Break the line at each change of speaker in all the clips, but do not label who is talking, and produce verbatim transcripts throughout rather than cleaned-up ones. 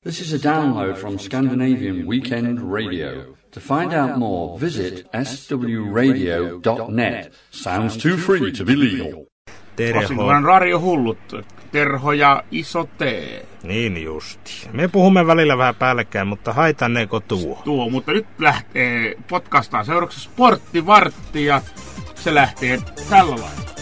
This is a download from Scandinavian Weekend Radio. To find out more, visit s w radio dot net. Sounds too free to be legal.
Terho. Radio Hullut, Terho ja Iso T.
Niin justi. Me puhumme välillä vähän päällekkäin, mutta haitanneeko tuo?
Tuo, mutta nyt lähtee podcastaan seuraavaksi Sporttivartti ja se lähtee tällä lailla.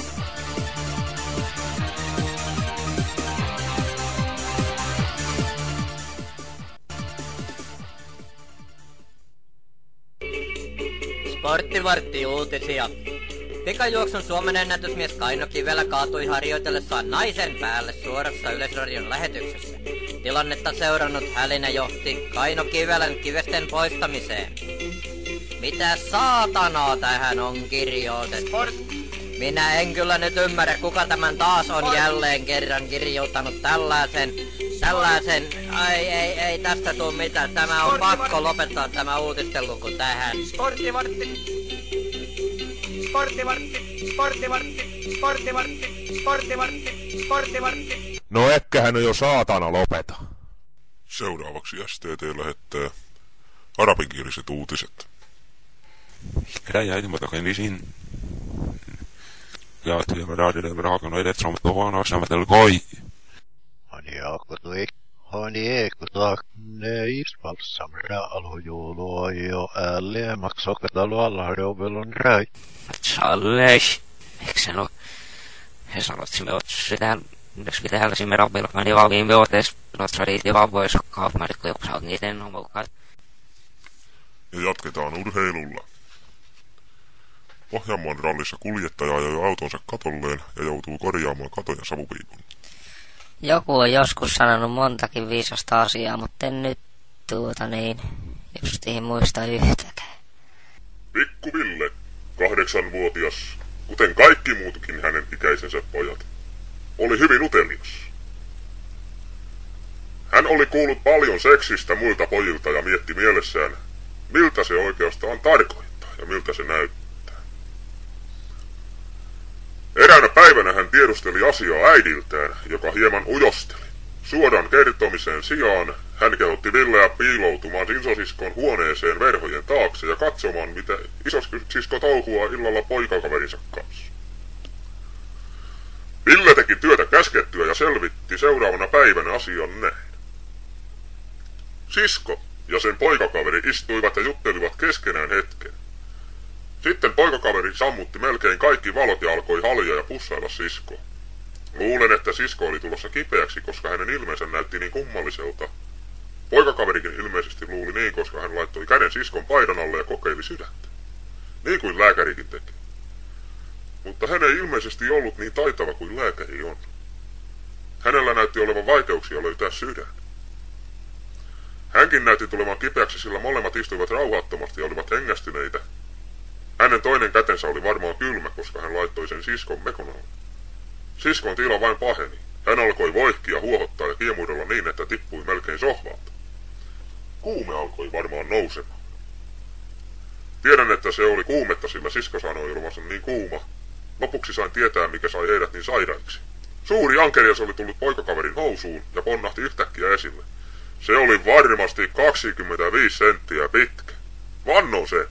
Sporttivartti uutisia. Pikajuoksun Suomen ennätysmies Kaino Kivelä kaatui harjoitellessaan naisen päälle suorassa Yleisradion lähetyksessä. Tilannetta seurannut Hälinä johti Kaino Kivelän kivesten poistamiseen. Mitä saatanaa tähän on kirjoitettu? Minä en kyllä nyt ymmärrä, kuka tämän taas on jälleen kerran kirjoittanut tällaisen, tällaisen, ai ei, ei tästä tuu mitään, tämä on pakko lopettaa tämä uutistenluku tähän.
Sporttivartti, sporttivartti, sporttivartti, sporttivartti, sporttivartti, sporttivartti.
No äkkähän on jo saatana lopeta. Seuraavaksi S T T lähettää arabinkieliset uutiset.
Greia ilmoitakin ja raadille raakana edet saamattu huonoa saamatella koi.
Hani akutui, hani ekutak, ne isvalsamra alhojuulua jo älliä maksokatalo alharjovelun rai.
Challesh, eikö se no, he sanot sille sitä, jos pitää hällisimme rappilkaan, niin valmiin vuoteessa, rotsariitti vaan voisi kaupmaidikko, joku sä oot niiden homokkaat.
Ja jatketaan urheilulla. Pohjanmaan rallissa kuljettaja ajoi autonsa katolleen ja joutuu korjaamaan katon ja savupiipun.
Joku on joskus sanonut montakin viisasta asiaa, mutta en nyt tuota niin, justiin muista yhtäkään.
Pikku Ville, kahdeksanvuotias, kuten kaikki muutkin hänen ikäisensä pojat, oli hyvin utelias. Hän oli kuullut paljon seksistä muilta pojilta ja mietti mielessään, miltä se oikeastaan tarkoittaa ja miltä se näyttää. Eräänä päivänä hän tiedusteli asiaa äidiltään, joka hieman ujosteli. Suoran kertomisen sijaan hän kehotti Villeä piiloutumaan isosiskon huoneeseen verhojen taakse ja katsomaan, mitä isosisko touhua illalla poikakaverinsa kanssa. Ville teki työtä käskettyä ja selvitti seuraavana päivänä asian näin. Sisko ja sen poikakaveri istuivat ja juttelivat keskenään hetken. Sitten poikakaveri sammutti melkein kaikki valot ja alkoi haljaa ja pussailla siskoa. Luulen, että sisko oli tulossa kipeäksi, koska hänen ilmeensä näytti niin kummalliselta. Poikakaverikin ilmeisesti luuli niin, koska hän laittoi käden siskon paidan alle ja kokeili sydäntä. Niin kuin lääkärikin teki. Mutta hän ei ilmeisesti ollut niin taitava kuin lääkäri on. Hänellä näytti olevan vaikeuksia löytää sydän. Hänkin näytti tulevan kipeäksi, sillä molemmat istuivat rauhattomasti ja olivat hengästyneitä. Hänen toinen kätensä oli varmaan kylmä, koska hän laittoi sen siskon mekon alle. Siskon tila vain paheni. Hän alkoi voihkia, huohottaa ja kiemurella niin, että tippui melkein sohvalta. Kuume alkoi varmaan nousemaan. Tiedän, että se oli kuumetta, sillä sisko sanoi olevansa niin kuuma. Lopuksi sain tietää, mikä sai heidät niin sairaiksi. Suuri ankerias oli tullut poikakaverin housuun ja ponnahti yhtäkkiä esille. Se oli varmasti kaksikymmentäviisi senttiä pitkä. Vannon sen.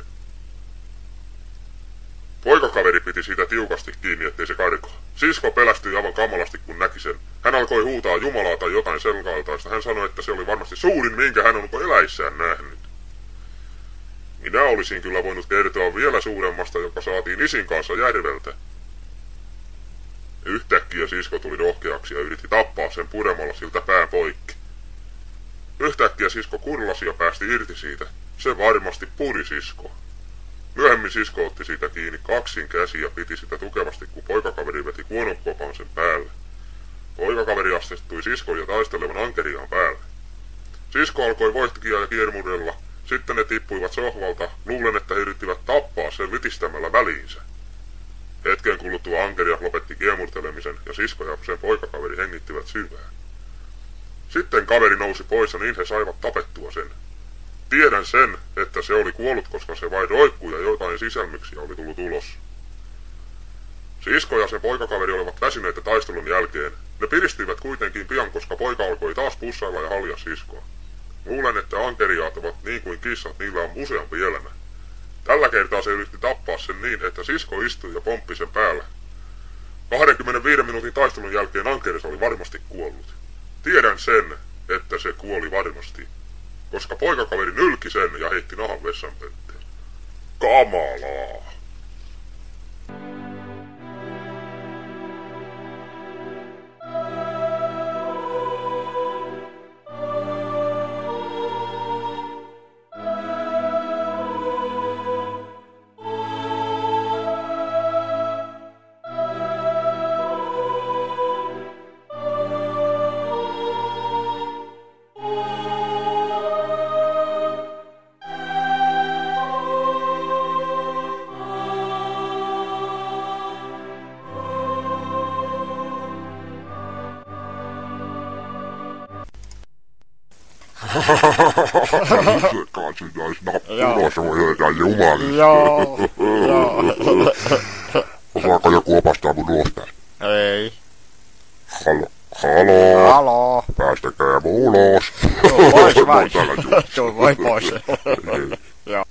Poikakaveri piti siitä tiukasti kiinni, ettei se karkoa. Sisko pelästyi aivan kamalasti, kun näki sen. Hän alkoi huutaa Jumalaa tai jotain selkailtaista. Hän sanoi, että se oli varmasti suurin, minkä hän on eläissään nähnyt. Minä olisin kyllä voinut kertoa vielä suuremmasta, joka saatiin isin kanssa järveltä. Yhtäkkiä sisko tuli rohkeaksi ja yritti tappaa sen puremalla siltä pään poikki. Yhtäkkiä sisko kurlasi ja päästi irti siitä. Se varmasti puri siskoa. Myöhemmin sisko otti siitä kiinni kaksin käsi ja piti sitä tukevasti, kun poikakaveri veti kuonokopan sen päälle. Poikakaveri asettui siskon ja taistelevan ankeriaan päälle. Sisko alkoi voihtia ja kiermurella. Sitten ne tippuivat sohvalta. Luulen, että he yrittivät tappaa sen vitistämällä väliinsä. Hetken kuluttua ankeria lopetti kiemurtelemisen ja sisko ja sen poikakaveri hengittivät syvään. Sitten kaveri nousi pois ja niin he saivat tapettua sen. Tiedän sen, että se oli kuollut, koska se vain roikkui ja jotain sisälmyksiä oli tullut ulos. Sisko ja sen poikakaveri olivat väsyneitä taistelun jälkeen. Ne piristivät kuitenkin pian, koska poika alkoi taas pussailla ja halja siskoa. Luulen, että ankeriaat ovat niin kuin kissat, niillä on useampi elämä. Tällä kertaa se yritti tappaa sen niin, että sisko istui ja pomppi sen päällä. kaksikymmentäviisi minuutin taistelun jälkeen ankeris oli varmasti kuollut. Tiedän sen, että se kuoli varmasti, koska poikakaveri nylki sen ja heitti nahan vessanpöntteen. Kamalaa! Jumalista.
Joo, joo.
Osaako joku opastaa mun ulos?
Ei.
Halo, halo.
Halo.
Päästäkää mun ulos.
Tuu pois vai? Tuu voi pois. Joo.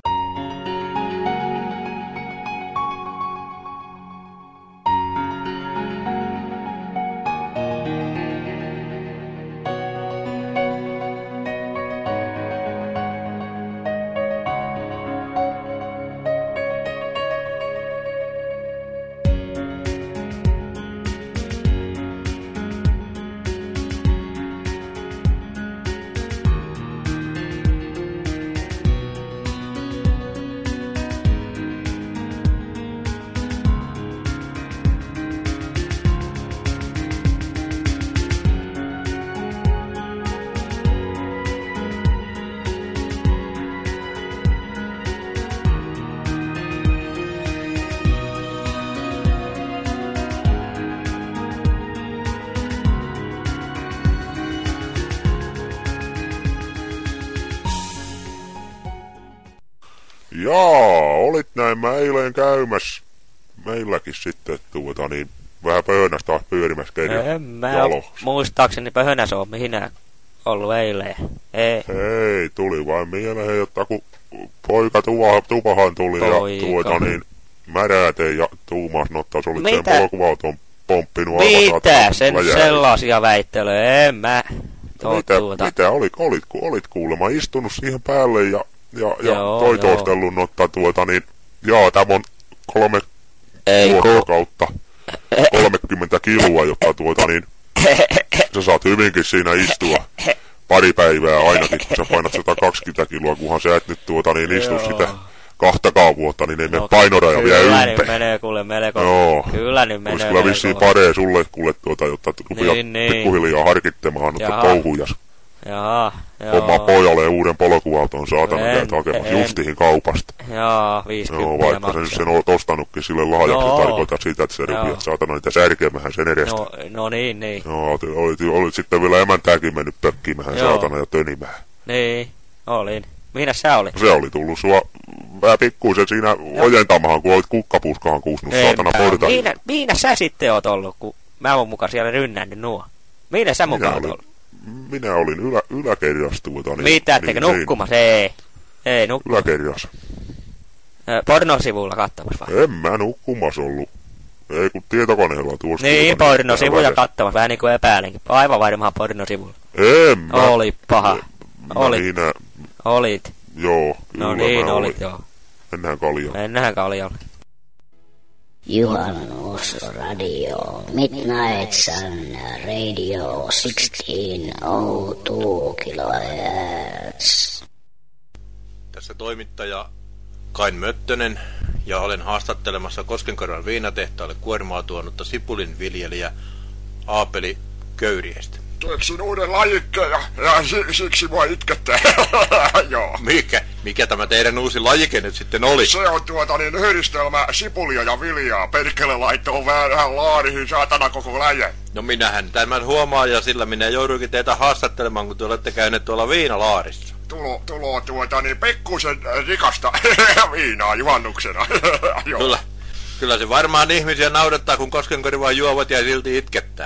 Jaa, olit näin mä eilen käymässä meilläkin sitten tuota niin, vähän pöhönässä taas pyörimässä keidän
En mä
jaloksi.
muistaakseni pöhönässä on mihinä ollut eilen. Ei.
Hei, tuli vain mieleen, jotta kun poika tuva, tupahan tuli
Poika.
ja tuota niin, märäteen ja tuumas nottaa, se oli sen
Mitä?
polkuvauton pomppinut
Mitä sen sellaisia väittelyjä? En mä.
Mitä,
Tuota.
mitä olit, olit, olit kuulemma istunut siihen päälle ja, ja, ja
Joo,
toitostellut nottaa tuota niin, jaa, tämä on kolme
Ei,
vuorokautta, kolmekymmentä kiloa, jotta tuota niin, sä saat hyvinkin siinä istua pari päivää ainakin, kun sä painat sata kaksikymmentä kiloa, kunhan sä et nyt tuota niin istu
Joo.
sitä kahtakaan vuotta, niin ei mene
No,
painoraja vielä
Kyllä
ympäri.
niin menee kuule melko.
Joo.
Kyllä niin menee
Olisi kyllä vissiin
melko.
paree sulle, kuule tuota, jotta rupeat
Niin, niin.
pikkuhiljaa harkittamaan noita
Jaha.
touhujas.
Jaa, joo.
Oma pojalle uuden polkuauton saatana
En,
käyt hakemassa
en.
justihin kaupasta.
Joo, viisikymmentä
Joo, vaikka sä nyt sen oot ostanutkin sille lahjaksi,
Joo.
se tarkoittaa sitä, että sä
Joo.
rupeat saatana niitä särkemähän sen edestä.
No, no niin, niin.
Joo, olit, olit, olit sitten vielä emäntääkin mennyt pökkimään
Joo.
saatana ja tönimään.
Niin, olin. Mihinä sä olit?
Se oli tullut sua vähän pikkuisen siinä ojentamahan, kun olit kukkapuskahan kuusnut saatana portaan.
Mihinä, mihinä sä sitten oot ollut, kun mä oon mukaan siellä rynnännyt nuo? Mihinä sä mukaan oot
olin,
ollut?
minä olin ylä, yläkerjassa tuota. Niin,
Mitä, ettekö
niin,
nukkumassa? Ei. Ei
Niin,
nukkumassa.
yläkerjassa.
Pornosivuilla kattamassa vai?
En mä nukkumassa ollut. Ei kun tietokoneella tuossa.
Niin,
tuota,
pornosivuja
vähän
kattamassa, vähän niin kuin epäilinkin. Aivan varmaan pornosivuilla.
En mä.
Oli paha.
Mä
Olit.
Minä,
Olit.
joo, kyllä
No niin,
mä
olit
olin.
joo.
Mennään kaljaan.
Mennään kaljalle.
Juhannusradio, Midnight Sun Radio sixteen oh two kilohertz.
Tässä toimittaja Kain Möttönen ja olen haastattelemassa Koskenkorvan viinatehtaalle kuormaa tuonutta sipulin viljelijä Aapeli Köyriestä.
Keksin uuden lajikkeen ja, ja si, siksi mua itkettää. Joo.
Mikä, mikä tämä teidän uusi lajike nyt sitten oli?
Se on tuota niin yhdistelmä sipulia ja viljaa. Perkele laittoo vähän laarihin saatana koko läjä.
No minähän tämän huomaan ja sillä minä jouduinkin teitä haastattelemaan, kun te olette käyneet tuolla viinalaarissa.
Tulo, tulo tuota niin pikkusen rikasta viinaa juhannuksena. Joo.
Kyllä, kyllä se varmaan ihmisiä naudattaa, kun Koskenkorva juovat ja silti itkettää.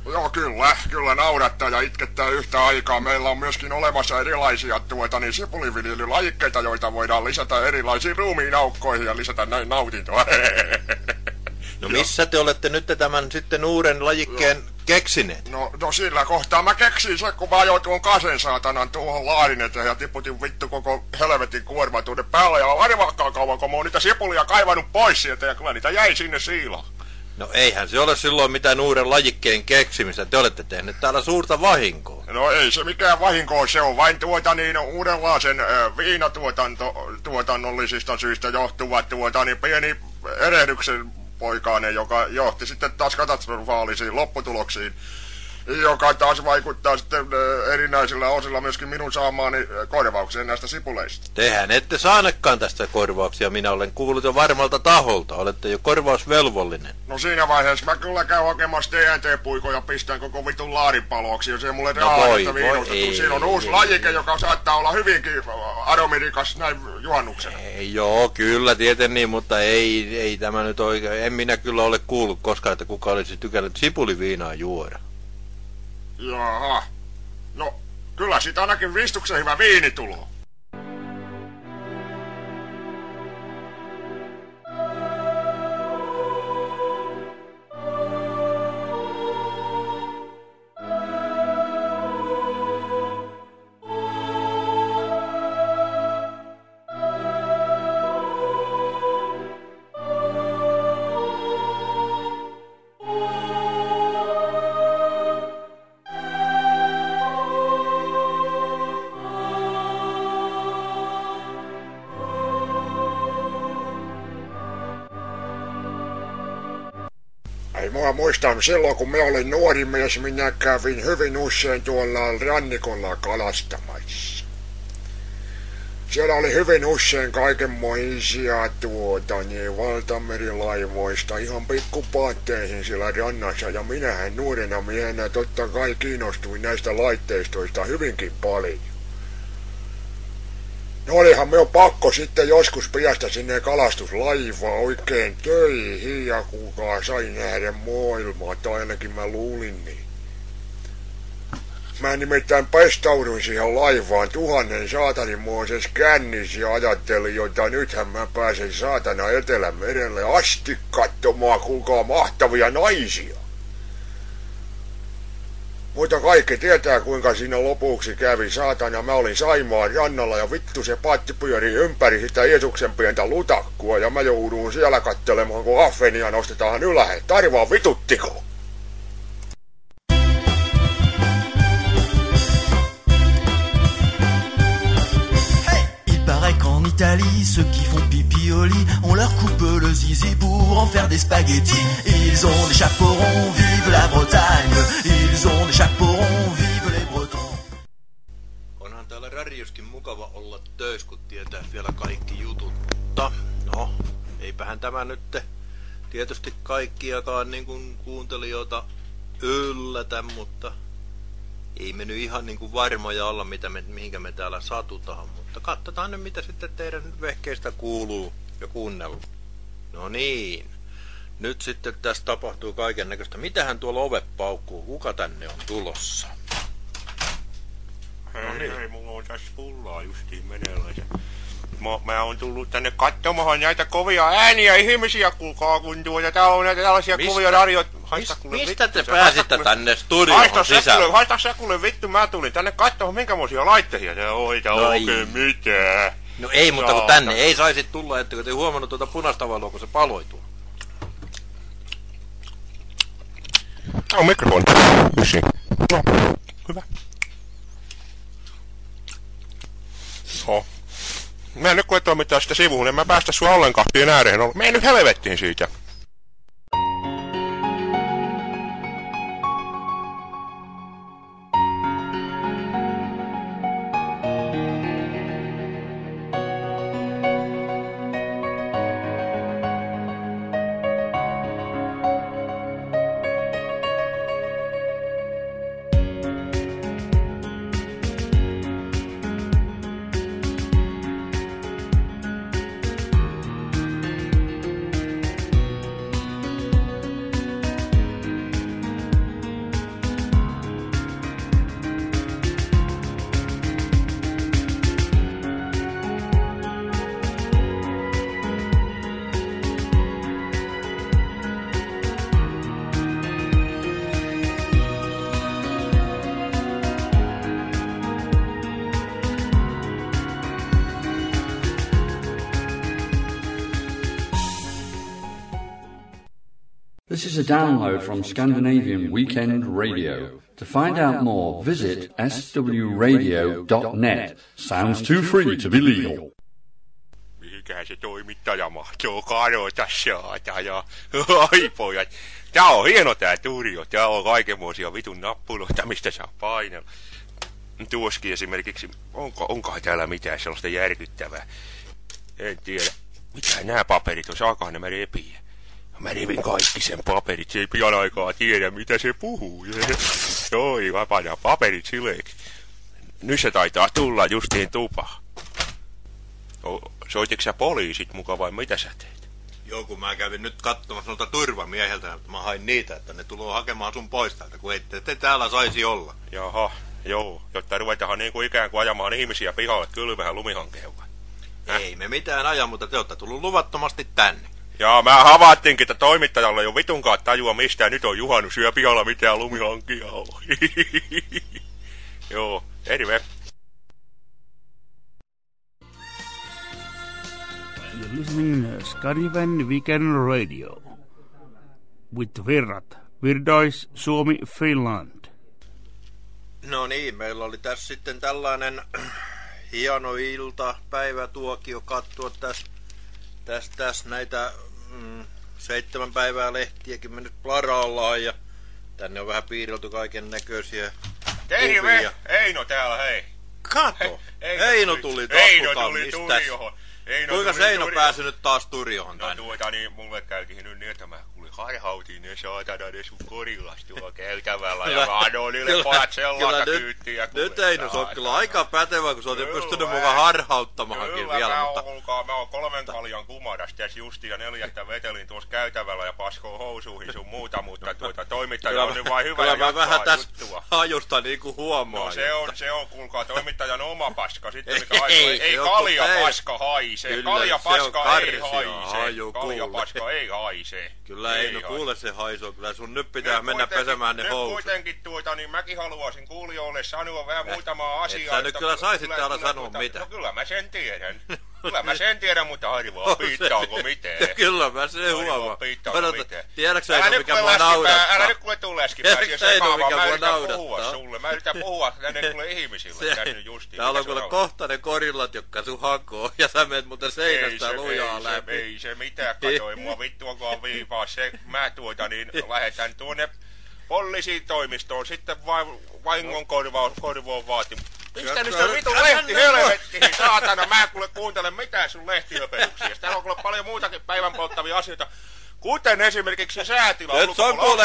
Joo, kyllä. Kyllä naurattaa ja itkettää yhtä aikaa. Meillä on myöskin olemassa erilaisia tuota, niin sipuliviljelylajikkeita, joita voidaan lisätä erilaisiin ruumiinaukkoihin ja lisätä näin nautintoa.
No missä te olette nyt tämän sitten uuden lajikkeen keksineet?
No, no sillä kohtaa mä keksin se, kun mä ajoin tuon kasen saatanan tuohon laarin eteen ja tiputin vittu koko helvetin kuorma tuonne päälle. Ja arvaakaan kauan, kun mä oon niitä sipulia kaivannut pois sieltä ja kyllä niitä jäi sinne siilaan.
No eihän se ole silloin mitään uuden lajikkeen keksimistä. Te olette tehneet täällä suurta vahinkoa.
No ei se mikään vahinko, se on vain tuota niin uudenlaisen äh, viinatuotannollisista syistä johtuva tuota niin pieni erehdyksen poikainen, joka johti sitten taas katastrofaalisiin lopputuloksiin, joka taas vaikuttaa sitten erinäisillä osilla myöskin minun saamaani korvaukseen näistä sipuleista.
Tehän ette saanekaan tästä korvauksia, minä olen kuullut jo varmalta taholta, olette jo korvausvelvollinen.
No siinä vaiheessa mä kyllä käyn hakemassa T N T-puikoja ja pistän koko vitun laarin paloksi, jos ei mulle
no
rahaa viinusta. Siinä on uusi lajike, joka saattaa olla hyvinkin aromirikas näin juhannuksena.
Ei, joo, kyllä tieten niin, mutta ei, ei tämä nyt oikein, en minä kyllä ole kuullut koskaan, että kuka olisi tykännyt sipuliviinaa juoda.
Jaha. No, kyllä siitä ainakin vistuksen hyvä viini tulee. Mä muistan silloin, kun mä olin nuori mies, minä kävin hyvin usein tuolla rannikolla kalastamassa. Siellä oli hyvin usein kaikenmoisia tuota, niin valtamerilaivoista ihan pikkupaatteihin siellä rannassa. Ja minähän nuorena miehenä totta kai kiinnostuin näistä laitteistoista hyvinkin paljon. No olihan me on pakko sitten joskus päästä sinne kalastuslaivaa oikein töihin ja kukaan sai nähdä maailmaa, tai ainakin mä luulin niin. Mä nimittäin pestauduin siihen laivaan tuhannen saatanimoisessa kännissä ja ajattelin, jota nythän mä pääsen saatana Etelämerelle asti katsomaan, kuulkaa mahtavia naisia. Mutta kaikki tietää, kuinka siinä lopuksi kävi, saatana. Mä olin Saimaan rannalla ja vittu se patti pyöri ympäri sitä Jeesuksen pientä lutakkua. Ja mä joudun siellä kattelemaan, kun affenia nostetaan ylhäälle. Tarvaa vituttiko?
En Italie, ceux qui font pipi au lit, on leur coupe le zizi pour en faire des spaghettis. Ils ont des chaperons, vive la Bretagne. Ils ont des chaperons, vive les Bretons.
Onhan täällä radioskin mukava olla töissä, kun tietää vielä kaikki jututta. No, eipähän tämä nyt tietysti kaikkiakaan niin kuin kuuntelijoita yllätä, mutta ei me nyt ihan niin kuin varmoja olla, mitä me, mihinkä me täällä satutaan, mutta katsotaan nyt, mitä sitten teidän vehkeistä kuuluu ja kuunnella. No niin, nyt sitten tässä tapahtuu kaiken näköistä. Mitähän tuolla ove paukkuu? Kuka tänne on tulossa?
Hei, no niin. Hei, mulla on tässä pullaa justiin meneillään. Mä, mä oon tullut tänne katsomaan näitä kovia ääniä ihmisiä, kuulkaa, kun tuota, tää on näitä tällaisia Mist, kovia radioita.
Mist, mistä vittu, te pääsitte kuule, tänne studioon sisään?
Haista sä kuule vittu, mä tulin tänne katsomaan minkämoisia laitteita te oita no oikein mitään.
No ei, mutta kun tänne ei saisi tulla, etteikö te huomannut tuota punaista valoa, kun se paloi tuolla.
Tää on mikrofoni. Vissiin. No, hyvä. No. Mä en nyt koe toimittaa sitä sivuun, en mä päästä sua ollenkaan pien ääreen. Mene nyt helvettiin siitä.
This is a download from Scandinavian Weekend Radio. To find out more, visit s w radio dot net. Sounds too free to be legal.
Mihinkähän se toimittaja mahtoo kadota saata ja... Oi pojat, tää on hieno tää turio. Tää on kaikenmoisia vitun nappuloita, mistä saa painella. Tuoskin esimerkiksi, onko, onkohan täällä mitään sellaista järkyttävää? En tiedä. Mitä nämä paperit on? Saakohan nämä repiä? Mä rivin kaikki sen paperit, se ei pian aikaa tiedä mitä se puhuu. Oi, mä panan paperit sileeksi. Nyt se taitaa tulla justiin tupaan. Soititko sä poliisit mukaan vai mitä sä teet?
Joo, kun mä kävin nyt katsomassa noilta turvamieheltä, että mä hain niitä, että ne tuloo hakemaan sun pois täältä, kun ette te täällä saisi olla.
Jaha, joo, jotta ruvetahan niin kuin ikään kuin ajamaan ihmisiä pihalle kylmähän lumihankeuva.
Ei me mitään aja, mutta te olette tullut luvattomasti tänne.
Jaa, mä havaittinkin, että toimittajalla ei ole vitunkaan tajua mistään. Nyt on juhannus syö pihalla mitään lumihankia on. Joo, anyway.
You're listening to Scandinavian Weekend Radio with Virrat, Virdois, Suomi, Finland.
No niin, meillä oli tässä sitten tällainen hieno ilta, päivätuokio katsoa tässä täs, täs näitä mm, seitsemän päivää lehtiäkin me nyt plaraillaan ja tänne on vähän piirrelty kaiken näköisiä
Terve! Eino täällä, hei!
Kato!
He,
Eino tuli,
Eino tuli turiohon.
Kuinka se Eino pääsi nyt taas turiohon tänne?
No tuota niin, mulle käytiin nyt niin, että mä kuulin harhautiin ne saatana ne sun korillas tuolla käytävällä ja mä annoin niille pojat sellaista kyyttiä.
Nyt Eino, se on kyllä aika pätevä, kun sä oot jo pystynyt mukaan harhauttamaankin vielä.
Kyllä, mä oon, kuulkaa, mä oon kolmen kaljan kumadas tässä justiin ja neljättä vetelin tuossa käytävällä ja paskoo housuihin sun muuta, mutta tuota toimittaja on nyt vain hyvä ja
jatkaa vähän juttua. Hajusta niinku huomaa.
No se on, se on kuulkaa toimittajan oma paska, sitten mikä haisee, ei kalja paska haise. Kalja paska ei haise. Kalja paska ei haise.
Kyllä ei, no kuule se haisoo. Kyllä sun nyt pitää nyt mennä pesemään ne housut.
Nyt kuitenkin tuota, niin mäkin haluaisin kuulijoille sanoa vähän muutamaa asiaa.
Et sä nyt kyllä saisit täällä sanoa mitä.
No kyllä mä sen tiedän. Kyllä mä sen tiedän, mutta harvaa piittaako mitään.
Kyllä mä sen huomaan. Tiedätkö sä,
älä
mikä mua naudattaa?
Älä nyt kuule tuu läskipää siihen sekaavaan. Mä yritän puhua sulle. Mä yritän puhua tänne kuule ihmisille. Tänne justiin.
Täällä on kuule kohta ne korillat, jotka sun hakoo. Ja sä menet muuten seinästä lujaa läpi.
Ei se mitään katoi. Mua vittuakaan viivaa. Se mä tuota niin lähetän tuonne poliisitoimistoon. Sitten vahingon korvoon vaatimus. Mistä nyt se vitun lehti helvettiin, saatana? Mä kuule kuuntele mitään sun lehtihöpelyksiä. Täällä on kuule paljon muutakin päivän polttavia asioita. Kuten esimerkiksi säätila ulkopuolella.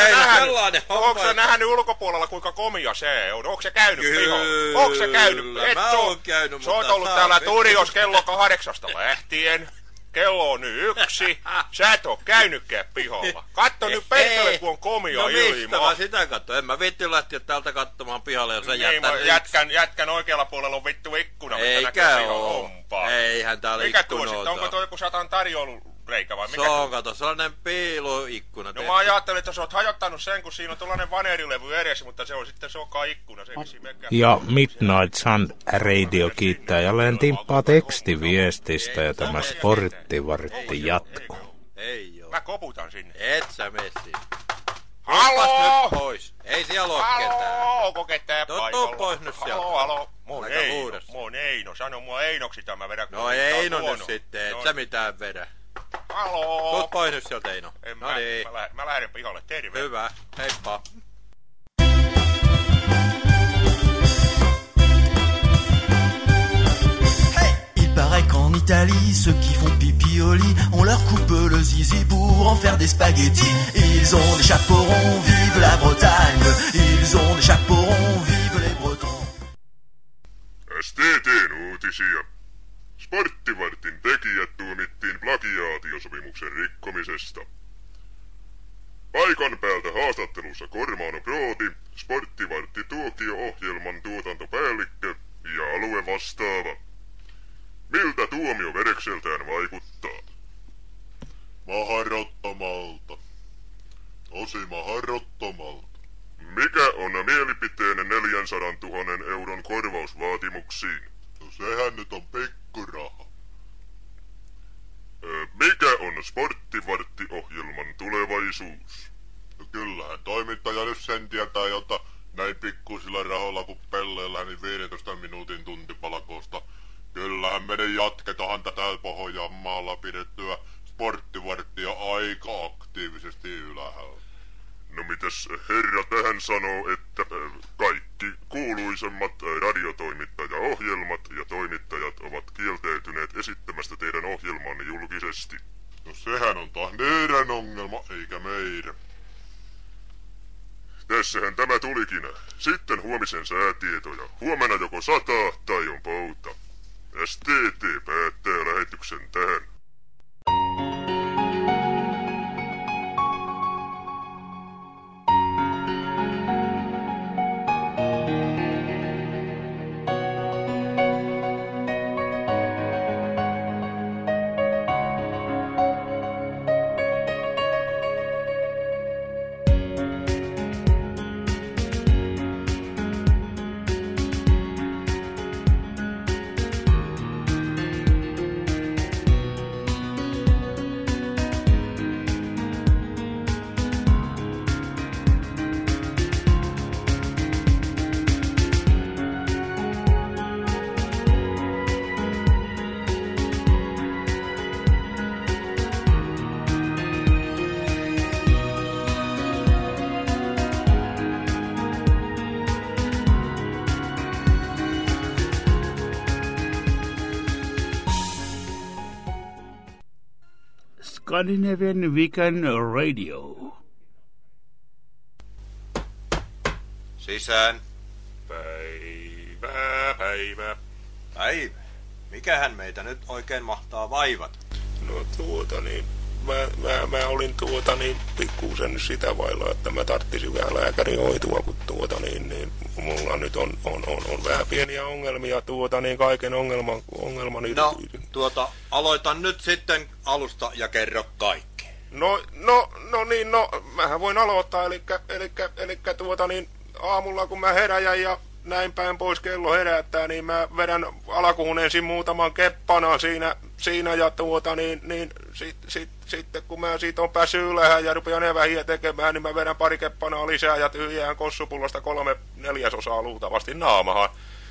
Onko sä nähnyt ulkopuolella kuinka komia se on? Onko se käynyt pihalla? Onko se käynyt?
Kyllä, mä oon käynyt,
sä oot ollut täällä Turios kello kahdeksasta lähtien. Kello on nyt yksi. Sä et oo käynytkään pihalla. Katso nyt perkele, kun on komia
no
ilmaa.
No mistä mä sitä katso? En mä vitti lähteä täältä katsomaan pihalle, jos sä
niin,
jättän
jätkän, jätkän oikealla puolella on vittu ikkuna, mikä näkee oo.
Eihän täällä
mikä
ikkunoita.
Mikä tuo sitten? Onko tuo joku satan tarjoulureikä vai mikä?
Se on, kato, sellainen piiloikkuna.
No mä ajattelin, että sä oot hajottanut sen, kun siinä on tuollainen vanerilevy edessä, mutta se on sitten sokaa ikkuna. Se
ja Midnight Sun Radio kiittää jälleen timppaa tekstiviestistä ja tämä sporttivartti jatkuu.
Ei joo.
Mä koputan sinne.
Et sä messi.
Haloo!
Nyt pois. Ei siellä oo ketään.
Haloo, onko ketään paikalla?
Tuu pois nyt sieltä.
Haloo, haloo. Mun Eino, mun Eino. Sano mua Einoksi tämä vedä.
No Eino nyt sitten, et sä mitään vedä.
Haloo!
Tuu pois nyt sieltä Eino.
En mä, mä, mä, mä lähden pihalle, terve.
Hyvä, heippa.
Il paraît qu'en Italie, ceux qui font pipi au lit, on leur coupe le zizi pour en faire des spaghettis. Ils ont des chapeaux ronds, vive la Bretagne. Ils ont des chapeaux ronds, vive les Bretons.
S T T:n uutisia. Sporttivartin tekijät tuomittiin plagiaatiosopimuksen rikkomisesta. Paikan päältä haastattelussa Kormaano Prooti, Sporttivartti tuokio-ohjelman tuotantopäällikkö ja alue vastaava. Miltä tuomio verekseltään vaikuttaa?
Maharottomalta. Tosi maharottomalta.
Mikä on mielipiteenne neljänsadantuhannen euron korvausvaatimuksiin?
No sehän nyt on pikkuraha.
Öö, mikä on Sporttivartti-ohjelman tulevaisuus?
Kyllähän toimittaja nyt sen tietää, jota näin pikkuisilla rahoilla kun pelleillä niin viidentoista minuutin tuntipalkosta. Kyllähän meidän jatketahan tätä Pohjanmaalla pidettyä sporttivarttia aika aktiivisesti ylhäällä.
No mitäs herra tähän sanoo, että kaikki kuuluisemmat radiotoimittajaohjelmat ja toimittajat ovat kieltäytyneet esittämästä teidän ohjelmaanne julkisesti?
No sehän on taas meidän ongelma, eikä meidän.
Tässähän tämä tulikin. Sitten huomisen säätietoja. Huomenna joko sataa tai on pouta. S T T päättää lähetyksen tähän.
Scandinavian Weekend Radio.
Sisään.
Päivää, päivää.
Päivä. Mikähän meitä nyt oikein mahtaa vaivata?
No tuota niin, mä, mä, mä olin tuota niin pikkuisen sitä vailla, että mä tarttisin vähän lääkärin hoitoa, kun tuota niin, niin mulla nyt on, on, on, on vähän pieniä ongelmia tuota niin kaiken ongelman, ongelmani.
No tuota, aloitan nyt sitten alusta ja kerro kaikki.
No, no, no niin, no, mähän voin aloittaa, elikkä, elikkä, elikkä tuota niin, aamulla kun mä heräjän ja näin päin pois kello herättää, niin mä vedän alkuun ensin muutaman keppanan siinä, siinä ja tuota niin, niin sit, sit, sitten kun mä siitä on päässyt ylhäällä ja rupean evähiä tekemään, niin mä vedän pari keppanaa lisää ja tyhjään kossupullosta kolme neljäsosaa luultavasti naamahan.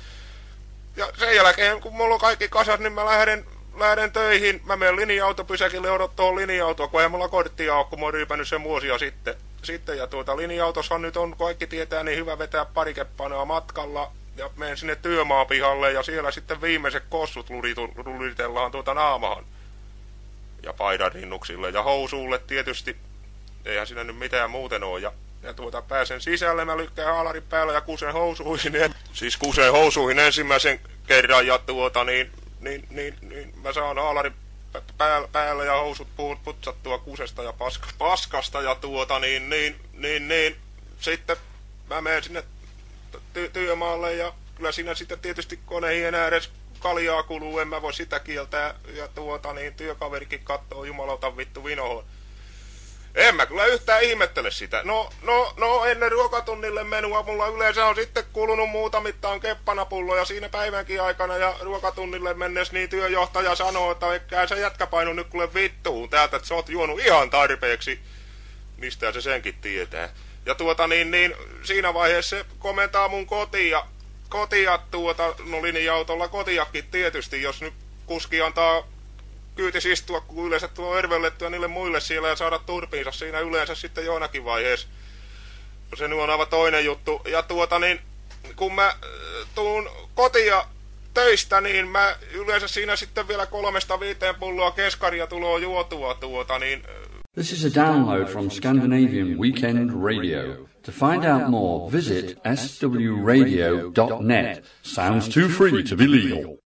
Ja sen jälkeen, kun mulla on kaikki kasat, niin mä lähden, lähden töihin. Mä menen linja-autopysäkille odottaa linja-autoa, kun ei mulla korttia ole, kun mä oon ryypännyt sen vuosia sitten. Sitten ja tuota linja-autossa nyt on, kaikki tietää, niin hyvä vetää pari keppanaa matkalla. Ja menen sinne työmaapihalle ja siellä sitten viimeiset kossut luritellaan tuota naamahan. Ja paidanrinnuksille ja housuulle tietysti. Eihän siinä nyt mitään muuten ole. Ja, ja tuota pääsen sisälle, mä lykkään haalarin päällä ja kusen housuihin. Ja, siis kusen housuihin ensimmäisen kerran ja tuota niin, niin, niin, niin mä saan haalarin päällä, päällä ja housut putsattua kusesta ja paska, paskasta ja tuota niin, niin, niin, niin. Sitten mä menen sinne ty- työmaalle ja kyllä siinä sitten tietysti koneihin enää edes kaljaa kuluu, en mä voi sitä kieltää ja tuota niin työkaverikin kattoo jumalauta vittu vinoon. En mä kyllä yhtään ihmettele sitä. No, no, no ennen ruokatunnille menua mulla yleensä on sitten kulunut muuta mittaan keppanapulloja siinä päivänkin aikana ja ruokatunnille mennessä niin työjohtaja sanoo, että eikä se jätkä painu nyt kuule vittuun täältä, että sä oot juonut ihan tarpeeksi. Mistä se senkin tietää. Ja tuota niin, niin siinä vaiheessa se komentaa mun kotia, kotia tuota, no linja-autolla kotiakin tietysti, jos nyt kuski antaa kyytis istua, kun yleensä tuo örvellettyä niille muille siellä ja saada turpiinsa siinä yleensä sitten jonakin vaiheessa. Se nyt on aivan toinen juttu. Ja tuota niin, kun mä tuun kotia töistä, niin mä yleensä siinä sitten vielä kolmesta viiteen pulloa keskaria tuloa juotua tuota niin.
This is a download from Scandinavian Weekend Radio. To find out more, visit s w radio dot net. Sounds too free to be legal.